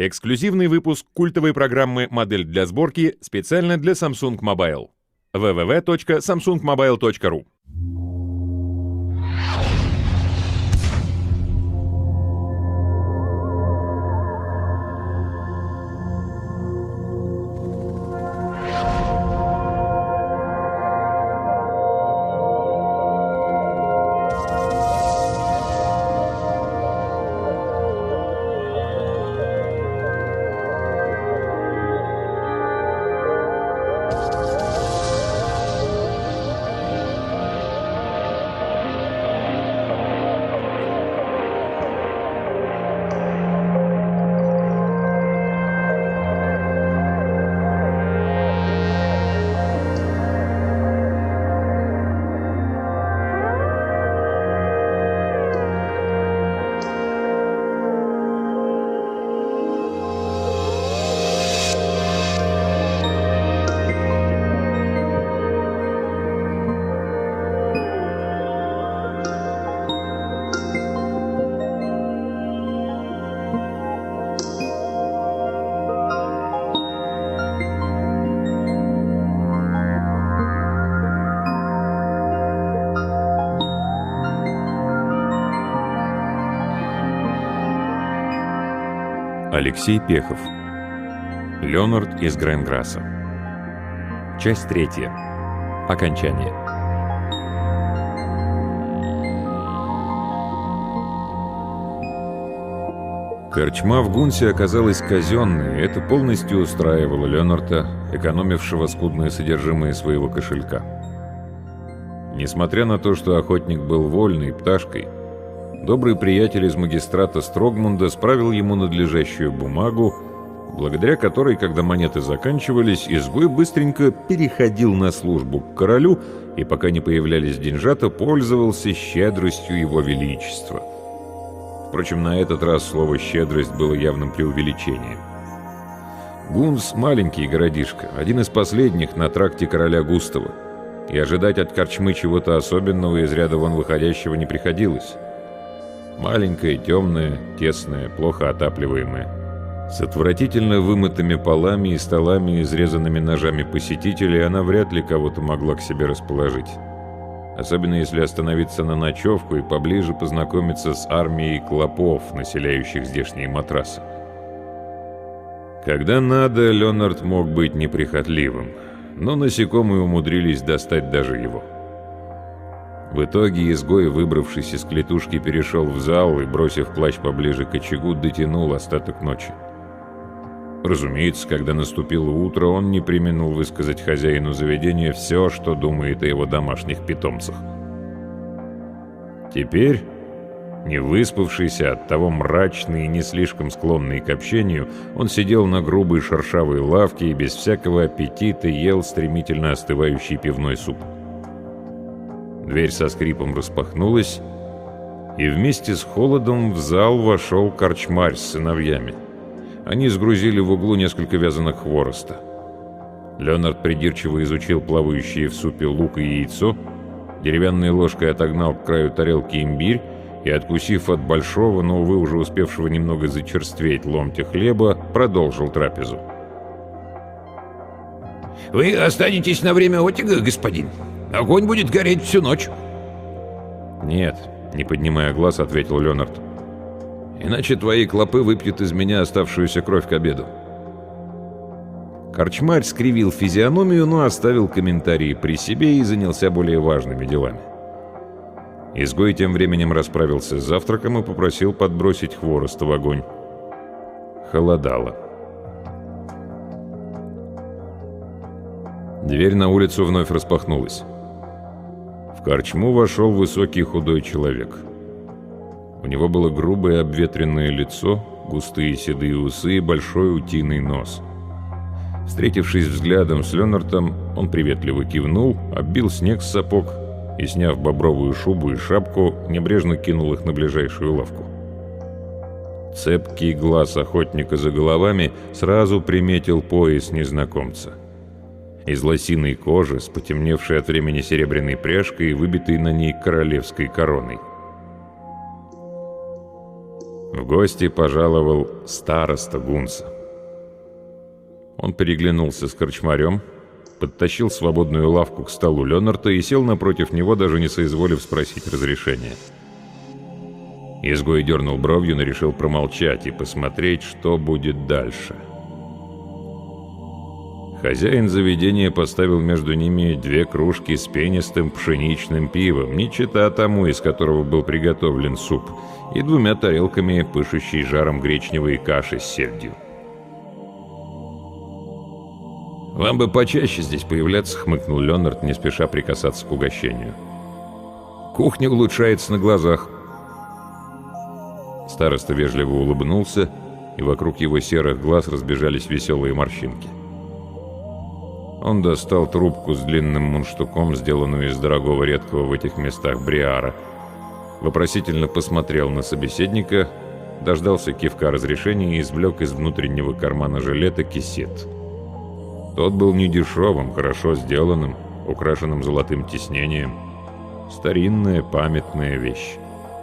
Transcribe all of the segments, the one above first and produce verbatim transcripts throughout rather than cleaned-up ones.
Эксклюзивный выпуск культовой программы «Модель для сборки» специально для Samsung Mobile. дабл ю дабл ю дабл ю точка самсунг мобайл точка ру. Алексей Пехов. Леонард из Гренграсса. Часть третья. Окончание. Корчма в Гунсе оказалась казенной, и это полностью устраивало Леонарда, экономившего скудное содержимое своего кошелька. Несмотря на то, что охотник был вольной пташкой, добрый приятель из магистрата Строгмунда справил ему надлежащую бумагу, благодаря которой, когда монеты заканчивались, изгой быстренько переходил на службу к королю и, пока не появлялись деньжата, пользовался щедростью его величества. Впрочем, на этот раз слово «щедрость» было явным преувеличением. Гунс — маленький городишко, один из последних на тракте короля Густава, и ожидать от корчмы чего-то особенного из ряда вон выходящего не приходилось. Маленькая, темная, тесная, плохо отапливаемая. С отвратительно вымытыми полами и столами, изрезанными ножами посетителей, она вряд ли кого-то могла к себе расположить. Особенно если остановиться на ночевку и поближе познакомиться с армией клопов, населяющих здешние матрасы. Когда надо, Леонард мог быть неприхотливым, но насекомые умудрились достать даже его. В итоге изгой, выбравшись из клетушки, перешел в зал и, бросив плащ поближе к очагу, дотянул остаток ночи. Разумеется, когда наступило утро, он не преминул высказать хозяину заведения все, что думает о его домашних питомцах. Теперь, не выспавшийся, оттого мрачный и не слишком склонный к общению, он сидел на грубой шершавой лавке и без всякого аппетита ел стремительно остывающий пивной суп. Дверь со скрипом распахнулась, и вместе с холодом в зал вошел корчмарь с сыновьями. Они сгрузили в углу несколько вязаных хвороста. Леонард придирчиво изучил плавающие в супе лук и яйцо, деревянной ложкой отогнал к краю тарелки имбирь и, откусив от большого, но, увы, уже успевшего немного зачерстветь ломтя хлеба, продолжил трапезу. «Вы останетесь на время отдыха, господин? Огонь будет гореть всю ночь». «Нет», — не поднимая глаз, ответил Леонард. «Иначе твои клопы выпьют из меня оставшуюся кровь к обеду». Корчмарь скривил физиономию, но оставил комментарии при себе и занялся более важными делами. Изгой тем временем расправился с завтраком и попросил подбросить хвороста в огонь. Холодало. Дверь на улицу вновь распахнулась. В корчму вошел высокий худой человек. У него было грубое обветренное лицо, густые седые усы и большой утиный нос. Встретившись взглядом с Леонардом, он приветливо кивнул, оббил снег с сапог и, сняв бобровую шубу и шапку, небрежно кинул их на ближайшую лавку. Цепкий глаз охотника за головами сразу приметил пояс незнакомца. Из лосиной кожи, с потемневшей от времени серебряной пряжкой и выбитой на ней королевской короной. В гости пожаловал староста Гунса. Он переглянулся с корчмарем, подтащил свободную лавку к столу Ленарта и сел напротив него, даже не соизволив спросить разрешения. Изгой дернул бровью, но решил промолчать и посмотреть, что будет дальше. Хозяин заведения поставил между ними две кружки с пенистым пшеничным пивом, не чета тому, из которого был приготовлен суп, и двумя тарелками, пышущей жаром гречневой каши с сельдью. «Вам бы почаще здесь появляться», — хмыкнул Ленард, не спеша прикасаться к угощению. «Кухня улучшается на глазах». Староста вежливо улыбнулся, и вокруг его серых глаз разбежались веселые морщинки. Он достал трубку с длинным мундштуком, сделанную из дорогого редкого в этих местах бриара, вопросительно посмотрел на собеседника, дождался кивка разрешения и извлек из внутреннего кармана жилета кисет. Тот был недешевым, хорошо сделанным, украшенным золотым тиснением. Старинная памятная вещь.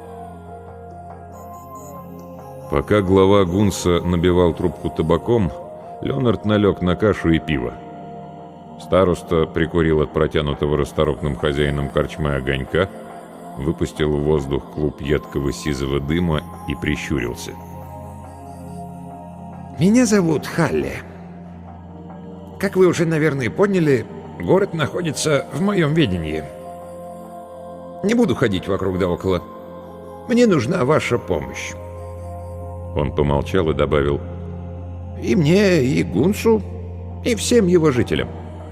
Пока глава Гунса набивал трубку табаком, Ленард налег на кашу и пиво. Староста прикурил от протянутого расторопным хозяином корчмы огонька, выпустил в воздух клуб едкого сизого дыма и прищурился. «Меня зовут Халли. Как вы уже, наверное, поняли, город находится в моем ведении. Не буду ходить вокруг да около. Мне нужна ваша помощь». Он помолчал и добавил: «И мне, и Гунсу, и всем его жителям».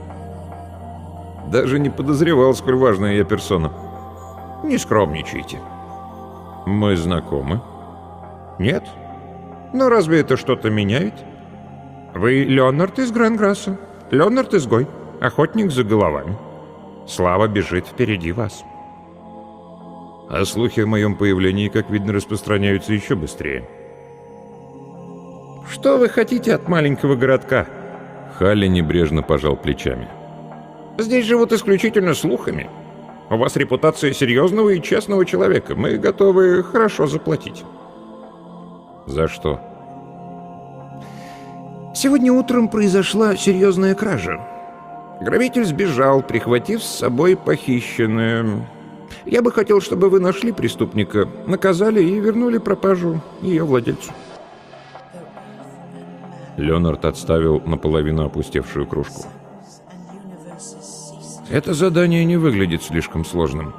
«Даже не подозревал, сколь важная я персона». «Не скромничайте». «Мы знакомы?» «Нет. Но разве это что-то меняет? Вы Леонард из Гранграсса, Леонард изгой, охотник за головами. Слава бежит впереди вас». А слухи о моем появлении, как видно, распространяются еще быстрее. «Что вы хотите от маленького городка?» Халли небрежно пожал плечами. «Здесь живут исключительно слухами. У вас репутация серьезного и честного человека. Мы готовы хорошо заплатить». «За что?» «Сегодня утром произошла серьезная кража. Грабитель сбежал, прихватив с собой похищенное. Я бы хотел, чтобы вы нашли преступника, наказали и вернули пропажу ее владельцу». Леонард отставил наполовину опустевшую кружку. «Это задание не выглядит слишком сложным.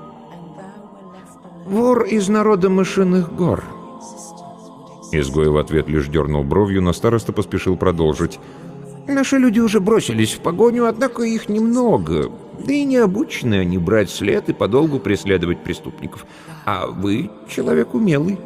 Вор из народа мышиных гор». Изгой в ответ лишь дернул бровью, но староста поспешил продолжить. «Наши люди уже бросились в погоню, однако их немного. Да и не обучены они брать след и подолгу преследовать преступников. А вы человек умелый».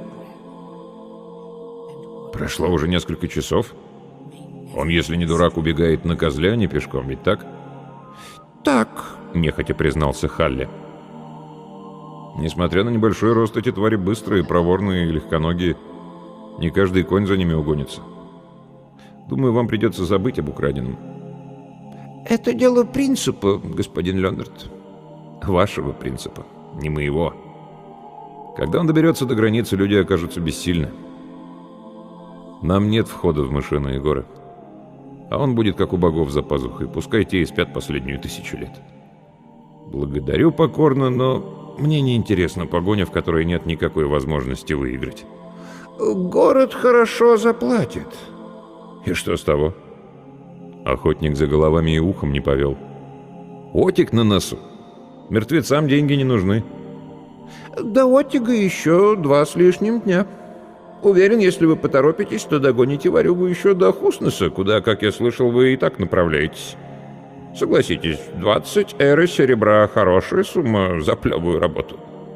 «Прошло уже несколько часов. Он, если не дурак, убегает на козле, а не пешком, ведь так?» «Так», — нехотя признался Халли. «Несмотря на небольшой рост, эти твари быстрые, проворные и легконогие. Не каждый конь за ними угонится. Думаю, вам придется забыть об украденном». «Это дело принципа, господин Леонард». «Вашего принципа, не моего. Когда он доберется до границы, люди окажутся бессильны. Нам нет входа в мышиные горы. А он будет как у богов за пазухой, пускай те и спят последнюю тысячу лет. Благодарю покорно, но мне не интересна погоня, в которой нет никакой возможности выиграть». «Город хорошо заплатит». «И что с того?» Охотник за головами и ухом не повел. «Отик на носу. Мертвецам деньги не нужны». «До Отига еще два с лишним дня. Уверен, если вы поторопитесь, то догоните ворюгу еще до Хуснеса, куда, как я слышал, вы и так направляетесь. Согласитесь, двадцать эры серебра — хорошая сумма за плевую работу».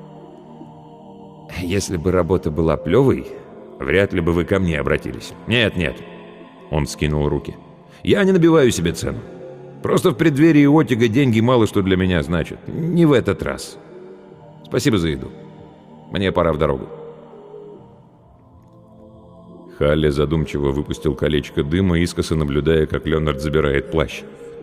«Если бы работа была плевой, вряд ли бы вы ко мне обратились. Нет, нет». Он скинул руки. «Я не набиваю себе цену. Просто в преддверии Отига деньги мало что для меня значат. Не в этот раз. Спасибо за еду. Мне пора в дорогу». Халли задумчиво выпустил колечко дыма, искоса наблюдая, как Леонард забирает плащ.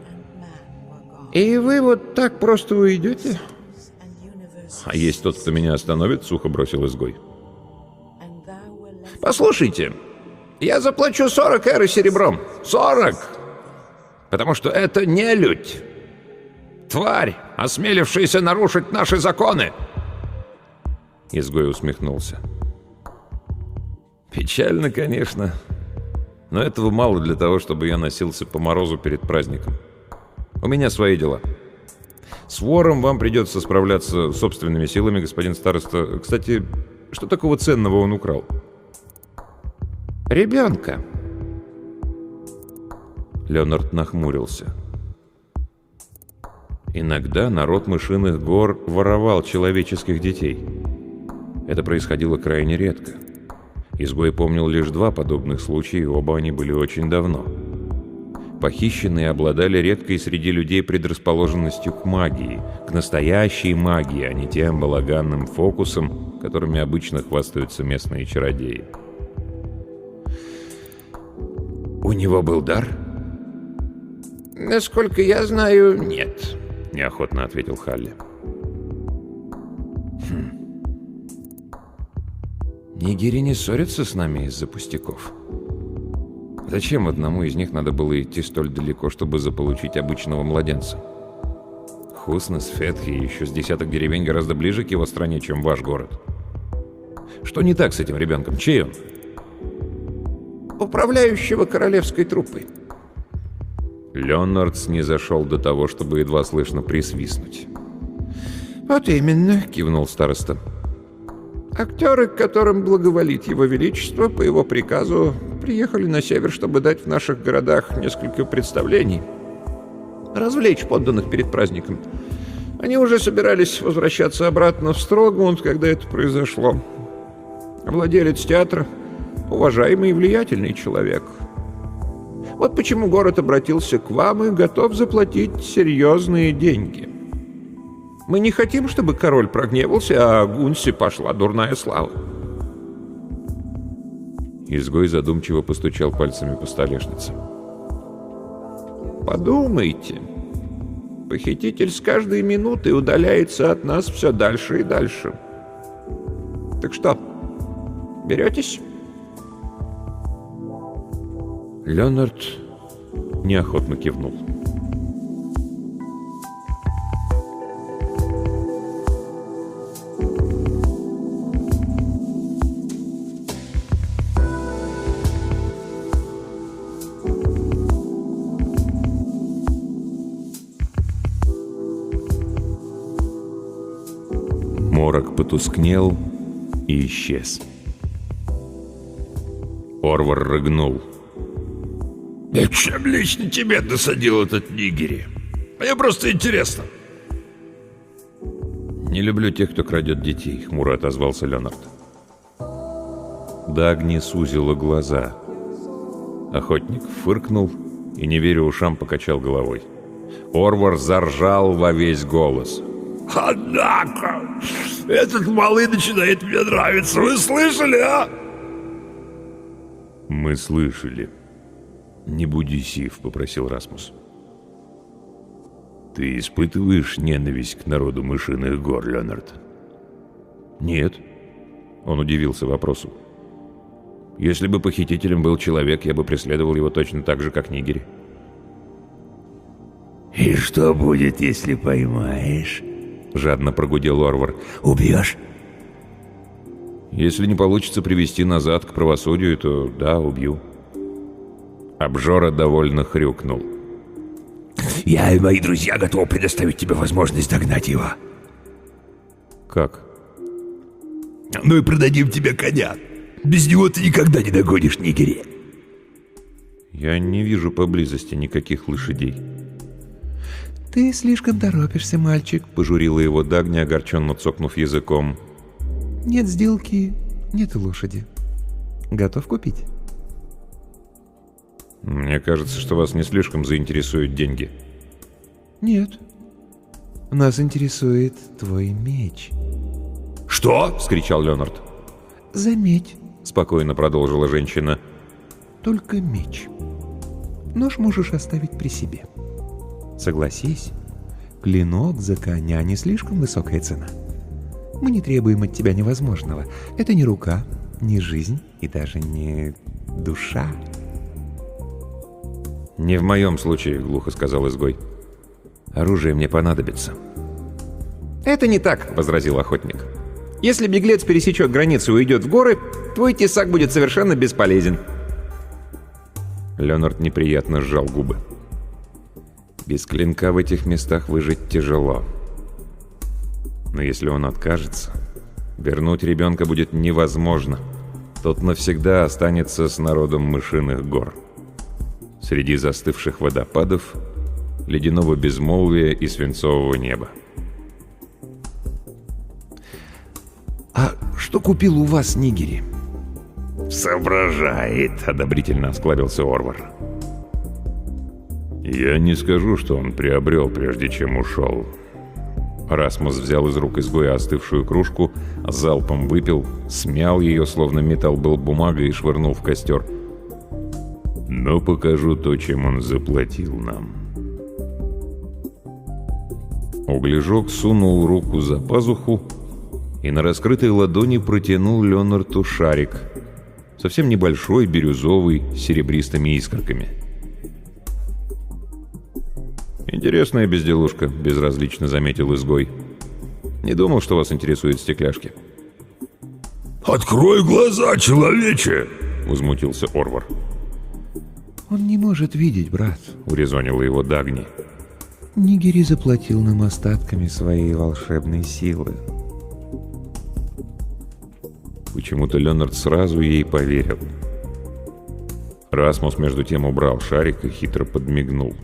«И вы вот так просто уйдете?» «А есть тот, кто меня остановит?» — сухо бросил изгой. Послушайте, я заплачу сорок эры серебром. Сорок! Потому что это нелюдь. Тварь, осмелившаяся нарушить наши законы. Изгой усмехнулся. Печально, конечно, но этого мало для того, чтобы я носился по морозу перед праздником. У меня свои дела. С вором вам придется справляться собственными силами, господин староста. Кстати, что такого ценного он украл? Ребенка. Леонард нахмурился. Иногда народ Мышиных гор воровал человеческих детей. Это происходило крайне редко. Изгой помнил лишь два подобных случая, и оба они были очень давно. Похищенные обладали редкой среди людей предрасположенностью к магии, к настоящей магии, а не тем балаганным фокусам, которыми обычно хвастаются местные чародеи. У него был дар? Насколько я знаю, нет, неохотно ответил Халли. Хм. Нигери не ссорятся с нами из-за пустяков. Зачем одному из них надо было идти столь далеко, чтобы заполучить обычного младенца? Хуснес, Фетхи и еще с десяток деревень гораздо ближе к его стране, чем ваш город. Что не так с этим ребенком? Чей он? Управляющего королевской труппой. Леонард снизошел до того, чтобы едва слышно присвистнуть. «Вот именно», — кивнул староста. «Актеры, к которым благоволит его величество, по его приказу приехали на север, чтобы дать в наших городах несколько представлений. Развлечь подданных перед праздником. Они уже собирались возвращаться обратно в Строгмунд, когда это произошло. Владелец театра — уважаемый и влиятельный человек. Вот почему город обратился к вам и готов заплатить серьезные деньги. Мы не хотим, чтобы король прогневался, а Гунсе пошла дурная слава». Изгой задумчиво постучал пальцами по столешнице. «Подумайте. Похититель с каждой минуты удаляется от нас все дальше и дальше. Так что, беретесь?» Леонард неохотно кивнул. Морок потускнел и исчез. Орвар рыгнул. «Чем лично тебе досадил этот Нигери? Мне просто интересно». «Не люблю тех, кто крадет детей», — хмуро отозвался Леонард. Дагни сузила глаза. Охотник фыркнул и, не веря ушам, покачал головой. Орвар заржал во весь голос. «Однако, этот малый начинает мне нравиться. Вы слышали, а?» «Мы слышали. Не буди сив», — попросил Расмус. «Ты испытываешь ненависть к народу Мышиных гор, Леонард?» «Нет». Он удивился вопросу. «Если бы похитителем был человек, я бы преследовал его точно так же, как Нигери». «И что будет, если поймаешь?» — жадно прогудел Орвар. «Убьешь?» «Если не получится привести назад к правосудию, то да, убью». Обжора довольно хрюкнул. «Я и мои друзья готовы предоставить тебе возможность догнать его». «Как?» «Мы продадим тебе коня. Без него ты никогда не догонишь Нигери». «Я не вижу поблизости никаких лошадей». «Ты слишком торопишься, мальчик», — пожурила его Дагни, огорченно цокнув языком. «Нет сделки, нет лошади. Готов купить?» «Мне кажется, что вас не слишком заинтересуют деньги». «Нет. Нас интересует твой меч». «Что?» — вскричал Леонард. «Заметь», — спокойно продолжила женщина. «только меч. Нож можешь оставить при себе. Согласись, клинок за коня не слишком высокая цена. Мы не требуем от тебя невозможного. Это не рука, не жизнь и даже не душа. «Не в моем случае», — глухо сказал изгой. «Оружие мне понадобится». «Это не так», — возразил охотник. «Если беглец пересечет границу и уйдет в горы, твой тесак будет совершенно бесполезен». Леонард неприятно сжал губы. Без клинка в этих местах выжить тяжело. Но если он откажется, вернуть ребенка будет невозможно. Тот навсегда останется с народом мышиных гор. Среди застывших водопадов, ледяного безмолвия и свинцового неба. «А что купил у вас Нигери?» «Соображает», — одобрительно осклабился Орвар. «Я не скажу, что он приобрел, прежде чем ушел». Расмус взял из рук изгоя остывшую кружку, залпом выпил, смял ее, словно металл был бумагой, и швырнул в костер. «Но покажу то, чем он заплатил нам». Углежок сунул руку за пазуху и на раскрытой ладони протянул Леонарту шарик. Совсем небольшой, бирюзовый, с серебристыми искорками. «Интересная безделушка», — безразлично заметил изгой. «Не думал, что вас интересуют стекляшки». «Открой глаза, человече!» — возмутился Орвар. «Он не может видеть, брат», — урезонила его Дагни. «Нигери заплатил нам остатками своей волшебной силы». Почему-то Леонард сразу ей поверил. Расмус между тем убрал шарик и хитро подмигнул.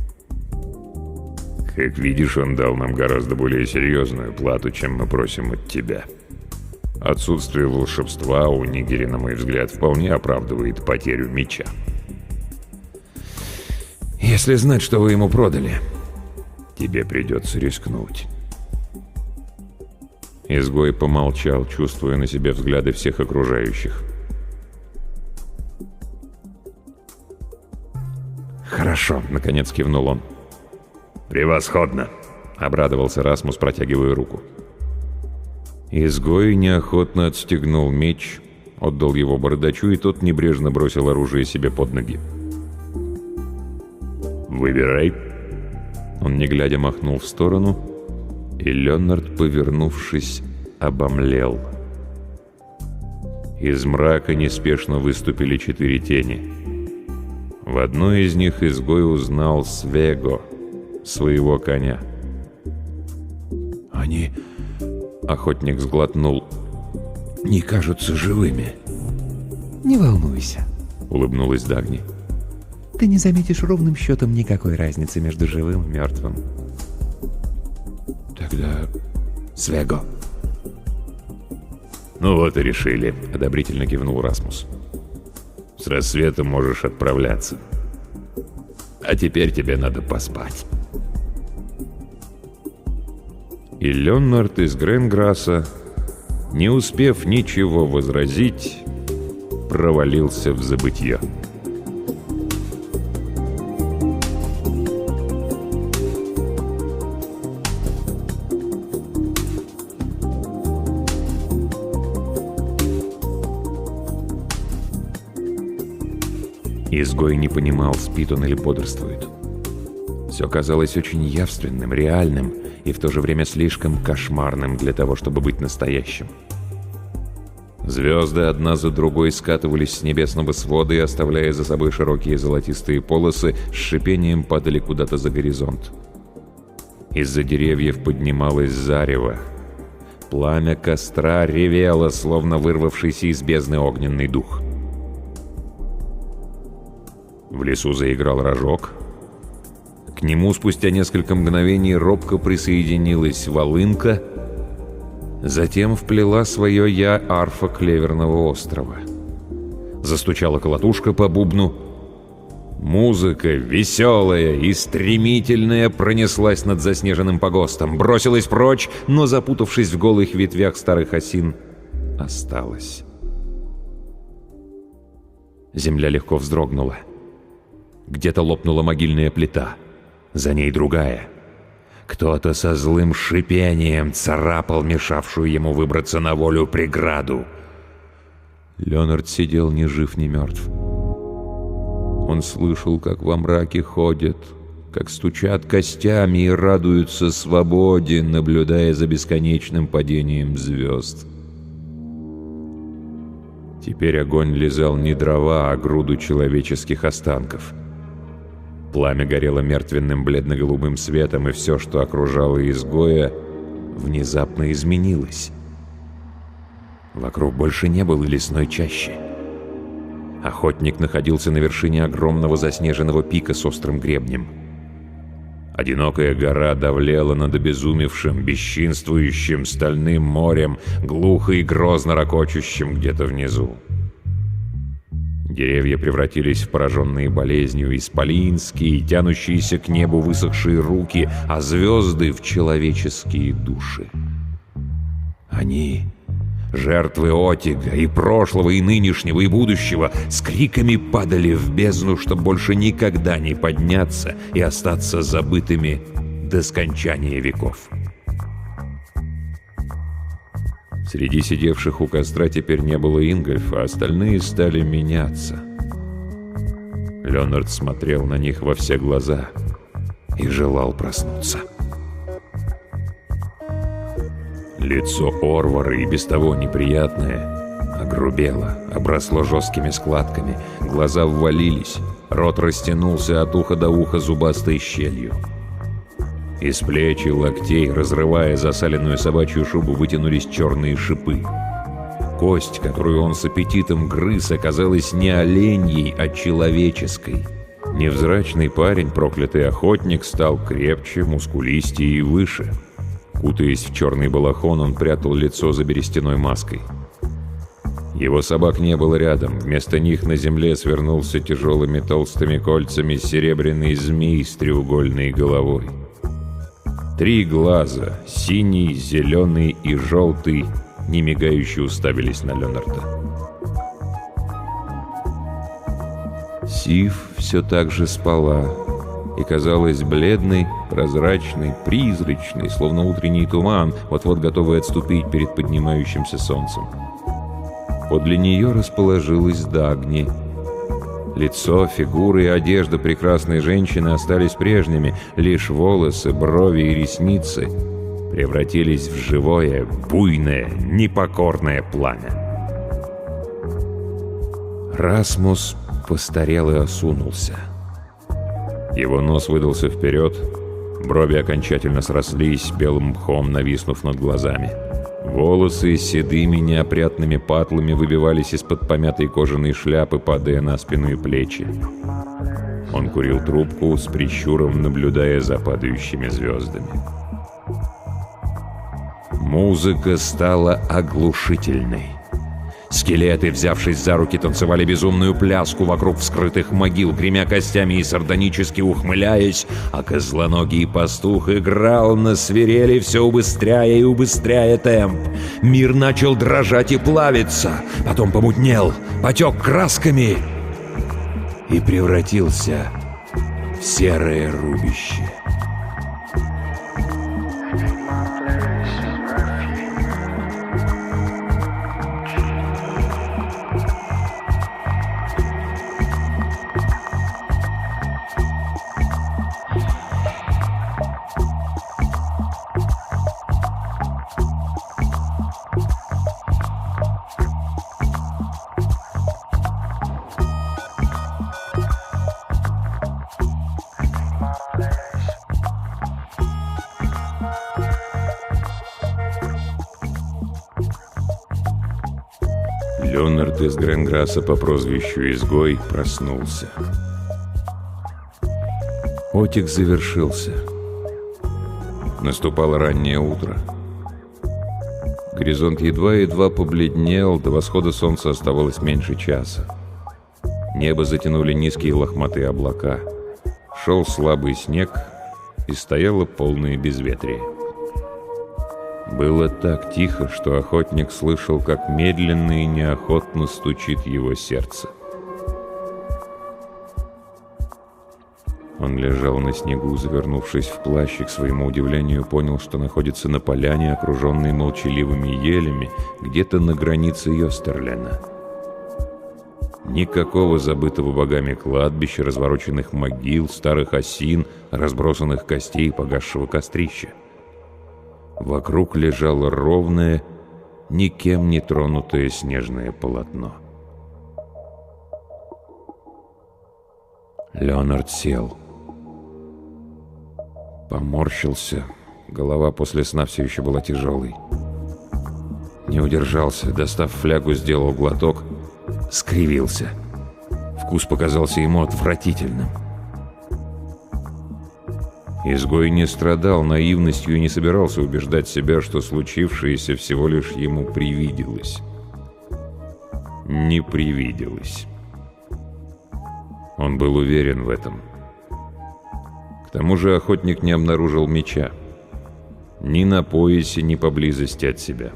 «Как видишь, он дал нам гораздо более серьезную плату, чем мы просим от тебя. Отсутствие волшебства у Нигери, на мой взгляд, вполне оправдывает потерю меча». «Если знать, что вы ему продали, тебе придется рискнуть». Изгой помолчал, чувствуя на себе взгляды всех окружающих. «Хорошо», — наконец кивнул он. «Превосходно!» — обрадовался Расмус, протягивая руку. Изгой неохотно отстегнул меч, отдал его бородачу, и тот небрежно бросил оружие себе под ноги. «Выбирай». Он, не глядя, махнул в сторону, и Леонард, повернувшись, обомлел. Из мрака неспешно выступили четыре тени. В одной из них изгой узнал Свего, своего коня. «Они...» — охотник сглотнул. «Не кажутся живыми». «Не волнуйся», — улыбнулась Дагни. «ты не заметишь ровным счетом никакой разницы между живым и мертвым». «Тогда... Свего». «Ну вот и решили», — одобрительно кивнул Расмус. «С рассветом можешь отправляться. А теперь тебе надо поспать». И Леонард из Гренграсса, не успев ничего возразить, провалился в забытье. Изгой не понимал, спит он или бодрствует. Все казалось очень явственным, реальным и в то же время слишком кошмарным для того, чтобы быть настоящим. Звезды одна за другой скатывались с небесного свода и, оставляя за собой широкие золотистые полосы, с шипением падали куда-то за горизонт. Из-за деревьев поднималось зарево. Пламя костра ревело, словно вырвавшийся из бездны огненный дух. В лесу заиграл рожок. К нему спустя несколько мгновений робко присоединилась волынка. Затем вплела свое «я» арфа Клеверного острова. Застучала колотушка по бубну. Музыка, веселая и стремительная, пронеслась над заснеженным погостом, бросилась прочь, но, запутавшись в голых ветвях старых осин, осталась. Земля легко вздрогнула. Где-то лопнула могильная плита. За ней другая. Кто-то со злым шипением царапал мешавшую ему выбраться на волю преграду. Леонард сидел ни жив, ни мертв. Он слышал, как во мраке ходят, как стучат костями и радуются свободе, наблюдая за бесконечным падением звезд. Теперь огонь лизал не дрова, а груду человеческих останков. Пламя горело мертвенным бледно-голубым светом, и все, что окружало изгоя, внезапно изменилось. Вокруг больше не было лесной чащи. Охотник находился на вершине огромного заснеженного пика с острым гребнем. Одинокая гора давлела над обезумевшим, бесчинствующим стальным морем, глухо и грозно рокочущим где-то внизу. Деревья превратились в пораженные болезнью исполинские, тянущиеся к небу высохшие руки, а звезды — в человеческие души. Они, жертвы Отига, и прошлого, и нынешнего, и будущего, с криками падали в бездну, чтобы больше никогда не подняться и остаться забытыми до скончания веков. Среди сидевших у костра теперь не было Ингольфа, а остальные стали меняться. Леонард смотрел на них во все глаза и желал проснуться. Лицо Орвара, и без того неприятное, огрубело, обросло жесткими складками, глаза ввалились, рот растянулся от уха до уха зубастой щелью. Из плеч и локтей, разрывая засаленную собачью шубу, вытянулись черные шипы. Кость, которую он с аппетитом грыз, оказалась не оленьей, а человеческой. Невзрачный парень, проклятый охотник, стал крепче, мускулистее и выше. Кутаясь в черный балахон, он прятал лицо за берестяной маской. Его собак не было рядом. Вместо них на земле свернулся тяжелыми толстыми кольцами серебряный змей с треугольной головой. Три глаза, синий, зеленый и желтый, немигающе уставились на Леонарда. Сив все так же спала и казалась бледной, прозрачной, призрачной, словно утренний туман, вот-вот готовый отступить перед поднимающимся солнцем. Подле нее расположилась Дагни. Лицо, фигура и одежда прекрасной женщины остались прежними, лишь волосы, брови и ресницы превратились в живое, буйное, непокорное пламя. Расмус постарел и осунулся. Его нос выдался вперед, брови окончательно срослись, белым мхом нависнув над глазами. Волосы седыми неопрятными патлами выбивались из-под помятой кожаной шляпы, падая на спину и плечи. Он курил трубку, с прищуром наблюдая за падающими звездами. Музыка стала оглушительной. Скелеты, взявшись за руки, танцевали безумную пляску вокруг вскрытых могил, гремя костями и сардонически ухмыляясь, а козлоногий пастух играл на свирели, все убыстряя и убыстряя темп. Мир начал дрожать и плавиться, потом помутнел, потек красками и превратился в серое рубище. Леонард из Гренграсса по прозвищу Изгой проснулся. Отик завершился. Наступало раннее утро. Горизонт едва-едва побледнел, до восхода солнца оставалось меньше часа. Небо затянули низкие лохматые облака. Шел слабый снег, и стояло полное безветрие. Было так тихо, что охотник слышал, как медленно и неохотно стучит его сердце. Он лежал на снегу, завернувшись в плащ, и, к своему удивлению, понял, что находится на поляне, окруженной молчаливыми елями, где-то на границе Йостерлена. Никакого забытого богами кладбища, развороченных могил, старых осин, разбросанных костей и погасшего кострища. Вокруг лежало ровное, никем не тронутое снежное полотно. Леонард сел. Поморщился. Голова после сна все еще была тяжелой. Не удержался, достав флягу, сделал глоток, скривился. Вкус показался ему отвратительным. Изгой не страдал наивностью и не собирался убеждать себя, что случившееся всего лишь ему привиделось. Не привиделось. Он был уверен в этом. К тому же охотник не обнаружил меча. Ни на поясе, ни поблизости от себя.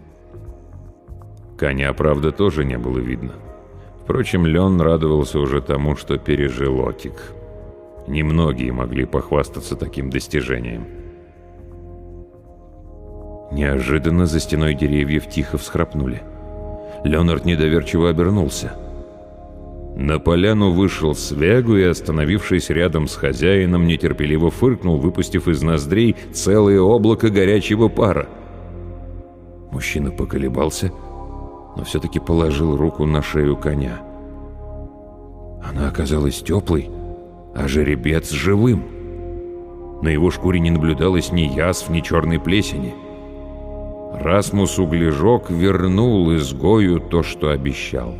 Коня, правда, тоже не было видно. Впрочем, Лен радовался уже тому, что пережил Отик. Немногие могли похвастаться таким достижением. Неожиданно за стеной деревьев тихо всхрапнули. Леонард недоверчиво обернулся. На поляну вышел Свегу и, остановившись рядом с хозяином, нетерпеливо фыркнул, выпустив из ноздрей целое облако горячего пара. Мужчина поколебался, но все-таки положил руку на шею коня. Она оказалась теплой, а жеребец живым. На его шкуре не наблюдалось ни язв, ни черной плесени. Расмус Углежок вернул изгою то, что обещал.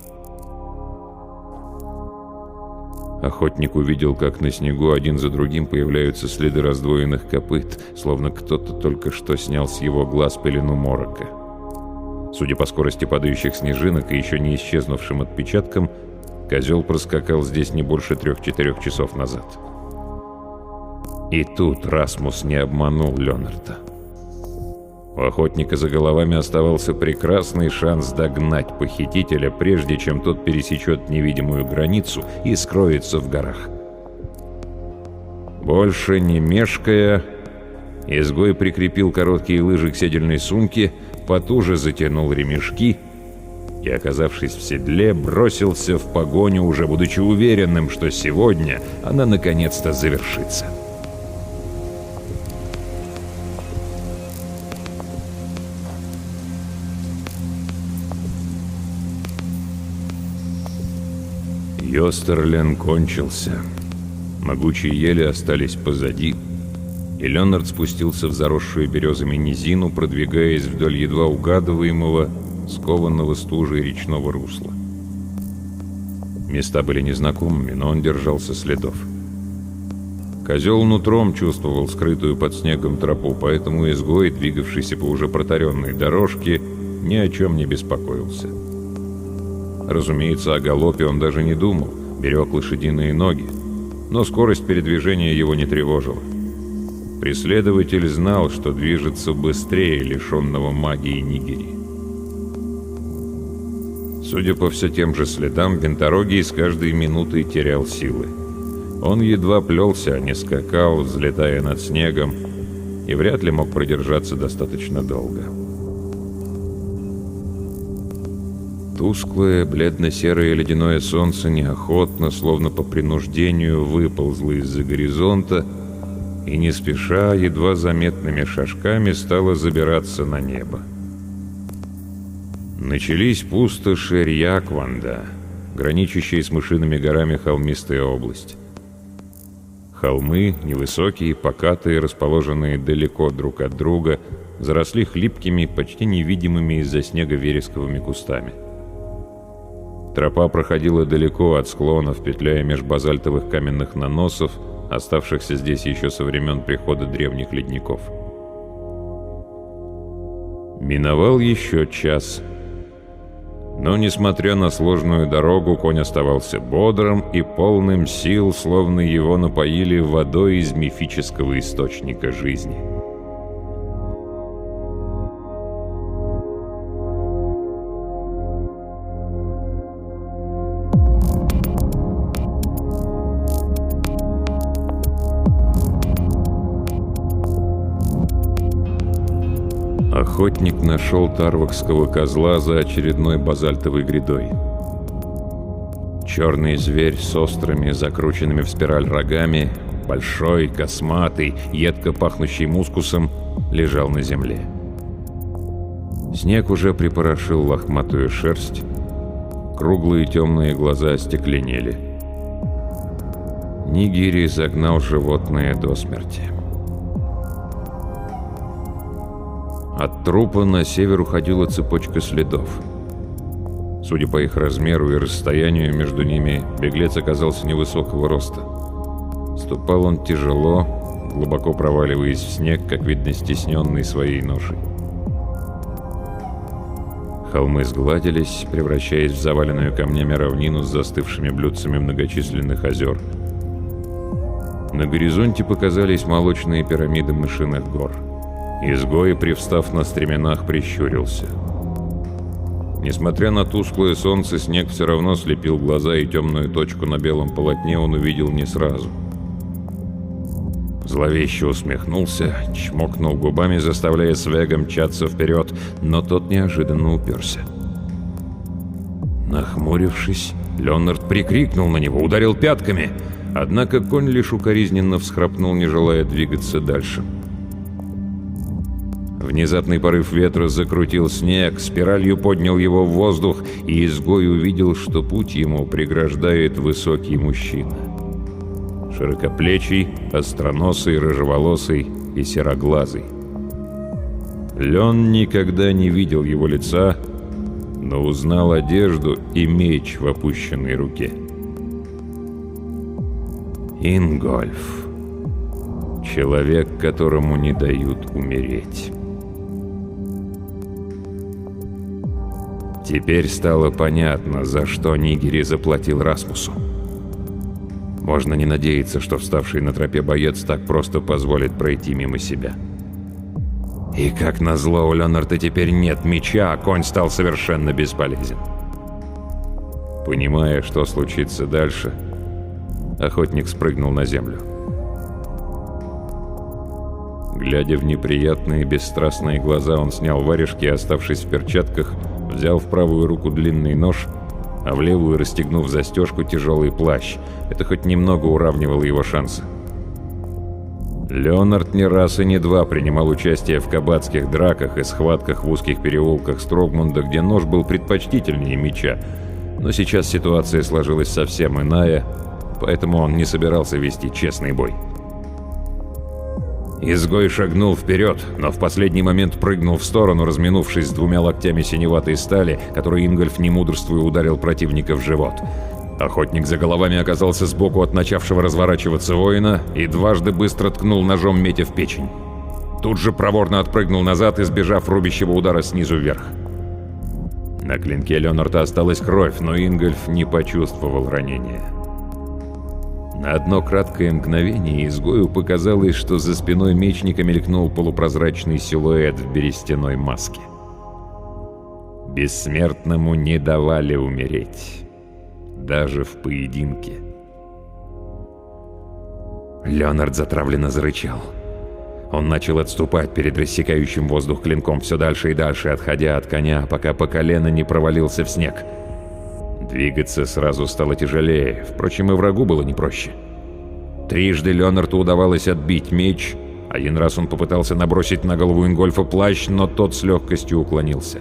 Охотник увидел, как на снегу один за другим появляются следы раздвоенных копыт, словно кто-то только что снял с его глаз пелену морока. Судя по скорости падающих снежинок и еще не исчезнувшим отпечаткам, козел проскакал здесь не больше трех-четырех часов назад. И тут Расмус не обманул Леонарда. У охотника за головами оставался прекрасный шанс догнать похитителя, прежде чем тот пересечет невидимую границу и скроется в горах. Больше не мешкая, изгой прикрепил короткие лыжи к седельной сумке, потуже затянул ремешки и, оказавшись в седле, бросился в погоню, уже будучи уверенным, что сегодня она наконец-то завершится. Йостерлен кончился. Могучие ели остались позади, и Леонард спустился в заросшую березами низину, продвигаясь вдоль едва угадываемого, скованного стужей речного русла. Места были незнакомыми, но он держался следов. Козел нутром чувствовал скрытую под снегом тропу, поэтому изгой, двигавшийся по уже протаренной дорожке, ни о чем не беспокоился. Разумеется, о галопе он даже не думал, берег лошадиные ноги, но скорость передвижения его не тревожила. Преследователь знал, что движется быстрее лишенного магии Нигери. Судя по все тем же следам, Винторогий с каждой минутой терял силы. Он едва плелся, а не скакал, взлетая над снегом, и вряд ли мог продержаться достаточно долго. Тусклое, бледно-серое ледяное солнце неохотно, словно по принуждению, выползло из-за горизонта и не спеша, едва заметными шажками стало забираться на небо. Начались пустоши Рьякванда, граничащие с Мышиными горами холмистая область. Холмы, невысокие, покатые, расположенные далеко друг от друга, заросли хлипкими, почти невидимыми из-за снега вересковыми кустами. Тропа проходила далеко от склонов, петляя меж базальтовых каменных наносов, оставшихся здесь еще со времен прихода древних ледников. Миновал еще час. Но, несмотря на сложную дорогу, конь оставался бодрым и полным сил, словно его напоили водой из мифического источника жизни. Охотник нашел тарвакского козла за очередной базальтовой грядой. Черный зверь с острыми, закрученными в спираль рогами, большой, косматый, едко пахнущий мускусом, лежал на земле. Снег уже припорошил лохматую шерсть, круглые темные глаза остекленели. Нигири загнал животное до смерти. От трупа на север уходила цепочка следов. Судя по их размеру и расстоянию между ними, беглец оказался невысокого роста. Ступал он тяжело, глубоко проваливаясь в снег, как видно, стесненный своей ношей. Холмы сгладились, превращаясь в заваленную камнями равнину с застывшими блюдцами многочисленных озер. На горизонте показались молочные пирамиды мышиных гор. Изгой, привстав на стременах, прищурился. Несмотря на тусклое солнце, снег все равно слепил глаза, и темную точку на белом полотне он увидел не сразу. Зловеще усмехнулся, чмокнул губами, заставляя Свега мчаться вперед, но тот неожиданно уперся. Нахмурившись, Леонард прикрикнул на него, ударил пятками, однако конь лишь укоризненно всхрапнул, не желая двигаться дальше. Внезапный порыв ветра закрутил снег, спиралью поднял его в воздух, и изгой увидел, что путь ему преграждает высокий мужчина. Широкоплечий, остроносый, рыжеволосый и сероглазый. Лен никогда не видел его лица, но узнал одежду и меч в опущенной руке. Ингольф. Человек, которому не дают умереть. Теперь стало понятно, за что Нигири заплатил Расмусу. Можно не надеяться, что вставший на тропе боец так просто позволит пройти мимо себя. И как назло, у Леонарда теперь нет меча, а конь стал совершенно бесполезен. Понимая, что случится дальше, охотник спрыгнул на землю. Глядя в неприятные бесстрастные глаза, он снял варежки и, оставшись в перчатках, взял в правую руку длинный нож, а в левую, расстегнув застежку, тяжелый плащ. Это хоть немного уравнивало его шансы. Леонард не раз и не два принимал участие в кабацких драках и схватках в узких переулках Строгмунда, где нож был предпочтительнее меча. Но сейчас ситуация сложилась совсем иная, поэтому он не собирался вести честный бой. Изгой шагнул вперед, но в последний момент прыгнул в сторону, разминувшись с двумя локтями синеватой стали, которой Ингольф, не мудрствуя, ударил противника в живот. Охотник за головами оказался сбоку от начавшего разворачиваться воина и дважды быстро ткнул ножом, метя в печень. Тут же проворно отпрыгнул назад, избежав рубящего удара снизу вверх. На клинке Леонарда осталась кровь, но Ингольф не почувствовал ранения. На одно краткое мгновение изгою показалось, что за спиной мечника мелькнул полупрозрачный силуэт в берестяной маске. Бессмертному не давали умереть, даже в поединке. Леонард затравленно зарычал. Он начал отступать перед рассекающим воздух клинком все дальше и дальше, отходя от коня, пока по колено не провалился в снег. Двигаться сразу стало тяжелее, впрочем, и врагу было не проще. Трижды Леонарду удавалось отбить меч, один раз он попытался набросить на голову Ингольфа плащ, но тот с легкостью уклонился.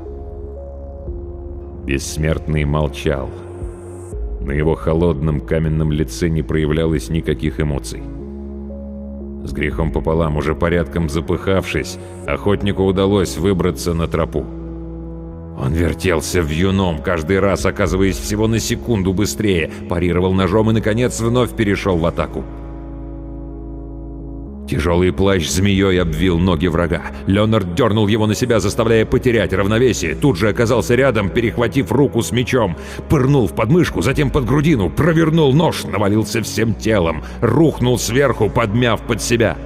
Бессмертный молчал. На его холодном каменном лице не проявлялось никаких эмоций. С грехом пополам, уже порядком запыхавшись, охотнику удалось выбраться на тропу. Он вертелся вьюном, каждый раз оказываясь всего на секунду быстрее, парировал ножом и, наконец, вновь перешел в атаку. Тяжелый плащ змеей обвил ноги врага. Леонард дернул его на себя, заставляя потерять равновесие. Тут же оказался рядом, перехватив руку с мечом. Пырнул в подмышку, затем под грудину, провернул нож, навалился всем телом, рухнул сверху, подмяв под себя.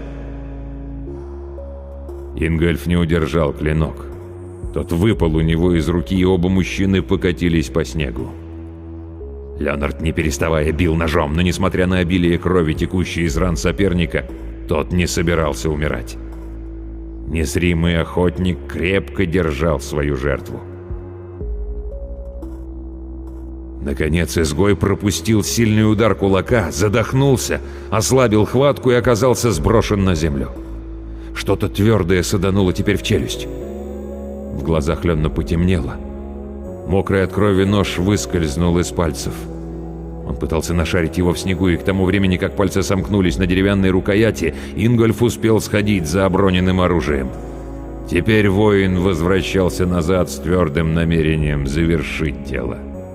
Ингольф не удержал клинок. Тот выпал у него из руки, и оба мужчины покатились по снегу. Леонард, не переставая, бил ножом, но, несмотря на обилие крови, текущей из ран соперника, тот не собирался умирать. Незримый охотник крепко держал свою жертву. Наконец изгой пропустил сильный удар кулака, задохнулся, ослабил хватку и оказался сброшен на землю. Что-то твердое садануло теперь в челюсть. В глазах Ленна потемнело. Мокрый от крови нож выскользнул из пальцев. Он пытался нашарить его в снегу, и к тому времени, как пальцы сомкнулись на деревянной рукояти, Ингольф успел сходить за оброненным оружием. Теперь воин возвращался назад с твердым намерением завершить дело.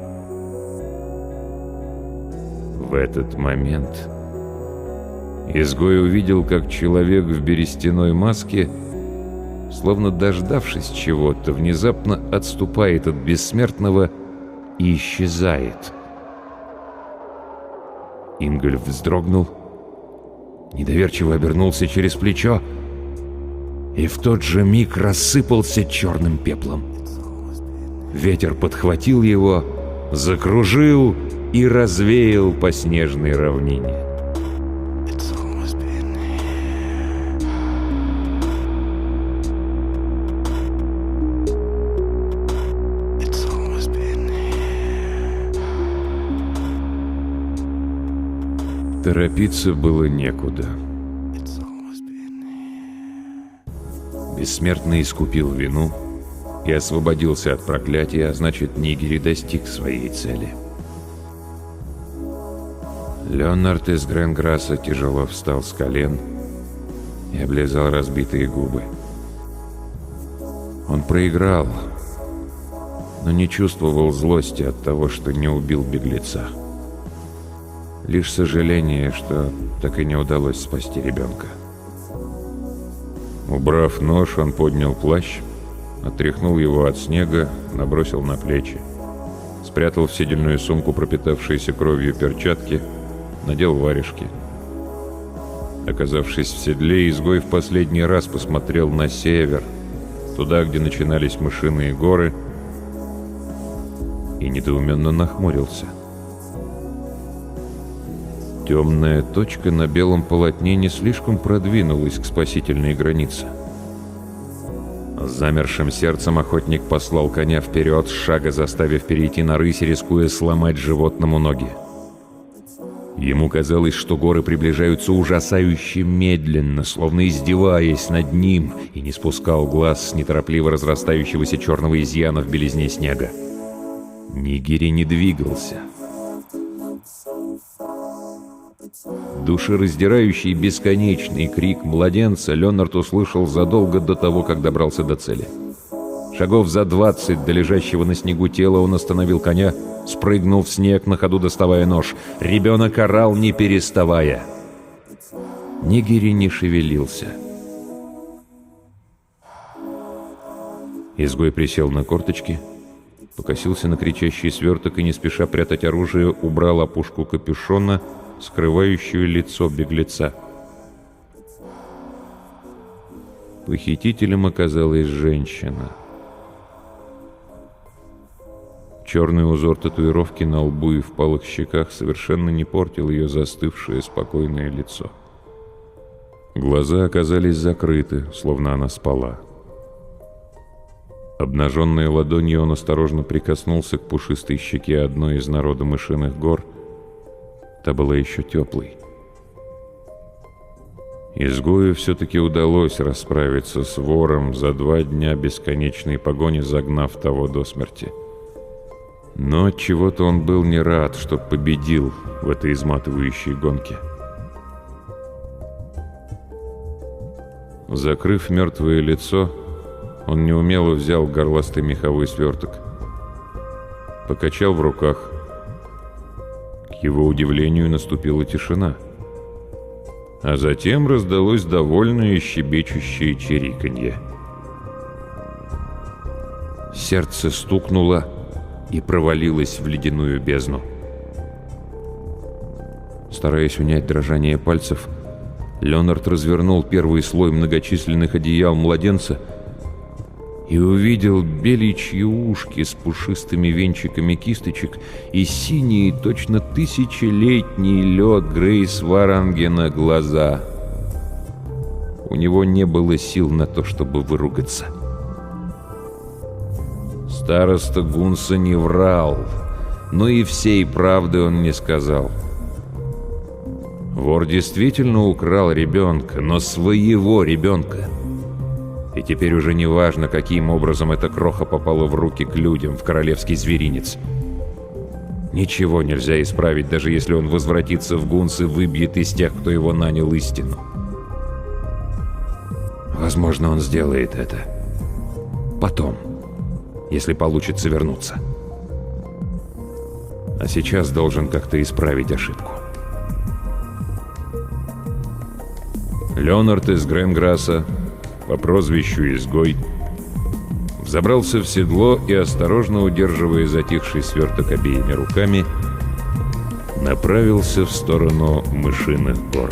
В этот момент изгой увидел, как человек в берестяной маске, словно дождавшись чего-то, внезапно отступает от бессмертного и исчезает. Ингольф вздрогнул, недоверчиво обернулся через плечо и в тот же миг рассыпался черным пеплом. Ветер подхватил его, закружил и развеял по снежной равнине. Торопиться было некуда. Бессмертный искупил вину и освободился от проклятия, а значит, Нигери достиг своей цели. Леонард из Гренграсса тяжело встал с колен и облизал разбитые губы. Он проиграл, но не чувствовал злости от того, что не убил беглеца. Лишь сожаление, что так и не удалось спасти ребенка. Убрав нож, он поднял плащ, отряхнул его от снега, набросил на плечи, спрятал в седельную сумку пропитавшиеся кровью перчатки, надел варежки. Оказавшись в седле, изгой в последний раз посмотрел на север, туда, где начинались мышиные горы, и недоуменно нахмурился. Темная точка на белом полотне не слишком продвинулась к спасительной границе. С замершим сердцем охотник послал коня вперед, с шага заставив перейти на рысь, рискуя сломать животному ноги. Ему казалось, что горы приближаются ужасающе медленно, словно издеваясь над ним, и не спускал глаз с неторопливо разрастающегося черного изъяна в белизне снега. Нигери не двигался. Душераздирающий бесконечный крик младенца Леонард услышал задолго до того, как добрался до цели. Шагов за двадцать до лежащего на снегу тела он остановил коня, спрыгнул в снег, на ходу доставая нож. Ребенок орал, не переставая. Нигери не шевелился. Изгой присел на корточки, покосился на кричащий сверток и, не спеша прятать оружие, убрал опушку капюшона, скрывающую лицо беглеца. Похитителем оказалась женщина. Черный узор татуировки на лбу и впалых щеках совершенно не портил ее застывшее спокойное лицо. Глаза оказались закрыты, словно она спала. Обнаженной ладонью он осторожно прикоснулся к пушистой щеке одной из народа мышиных гор. Та была еще теплой. Изгою все-таки удалось расправиться с вором за два дня бесконечной погони, загнав того до смерти. Но отчего-то он был не рад, что победил в этой изматывающей гонке. Закрыв мертвое лицо, он неумело взял горластый меховой сверток. Покачал в руках. К его удивлению наступила тишина. А затем раздалось довольное щебечущее чириканье. Сердце стукнуло и провалилось в ледяную бездну. Стараясь унять дрожание пальцев, Леонард развернул первый слой многочисленных одеял младенца и увидел беличьи ушки с пушистыми венчиками кисточек и синие, точно тысячелетний лед Грейс Варангена глаза. У него не было сил на то, чтобы выругаться. Староста Гунса не врал. но и всей правды он не сказал. Вор действительно украл ребенка, но своего ребенка. И теперь уже не важно, каким образом эта кроха попала в руки к людям, в королевский зверинец. Ничего нельзя исправить, даже если он возвратится в Гунс и выбьет из тех, кто его нанял, истину. Возможно, он сделает это. Потом, если получится вернуться. А сейчас должен как-то исправить ошибку. Леонард из Гренграсса, по прозвищу Изгой, взобрался в седло и, осторожно удерживая затихший сверток обеими руками, направился в сторону Мышиных гор.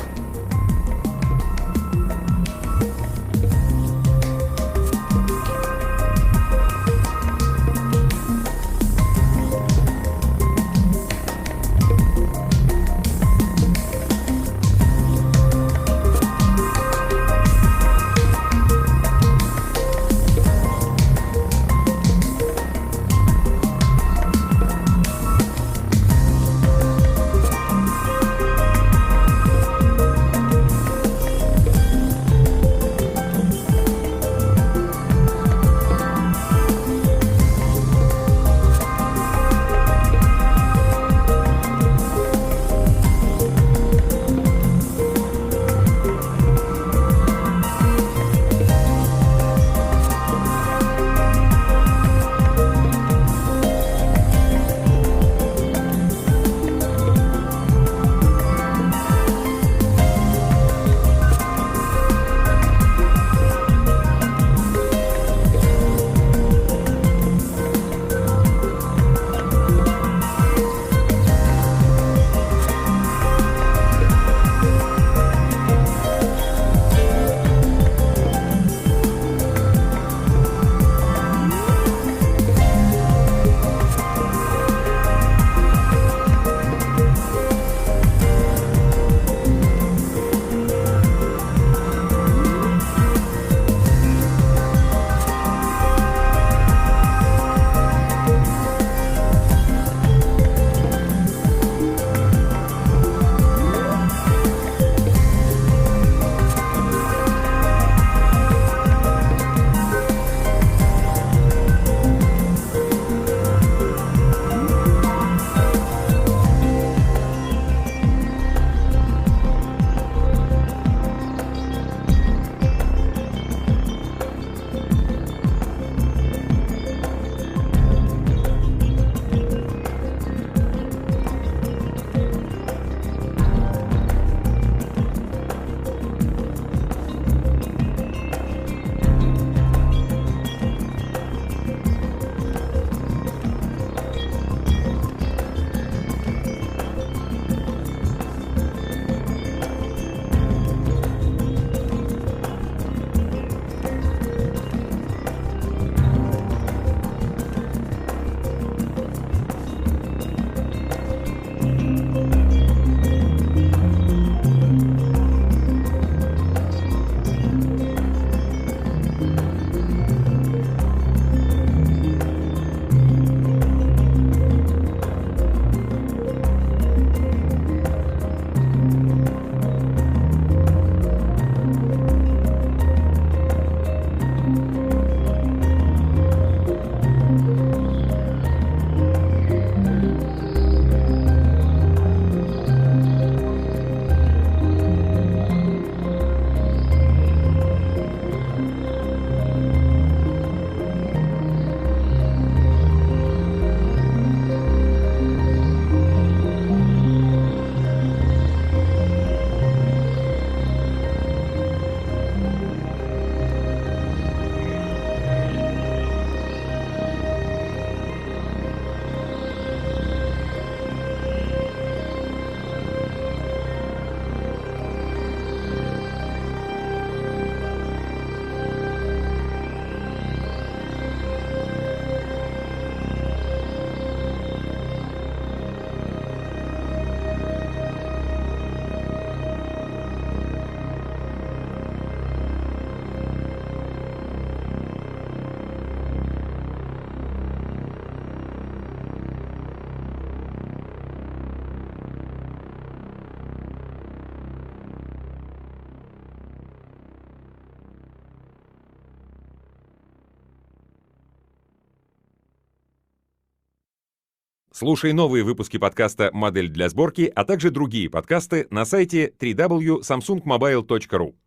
Слушай новые выпуски подкаста «Модель для сборки», а также другие подкасты на сайте дабл ю дабл ю дабл ю точка самсунг мобайл точка ру.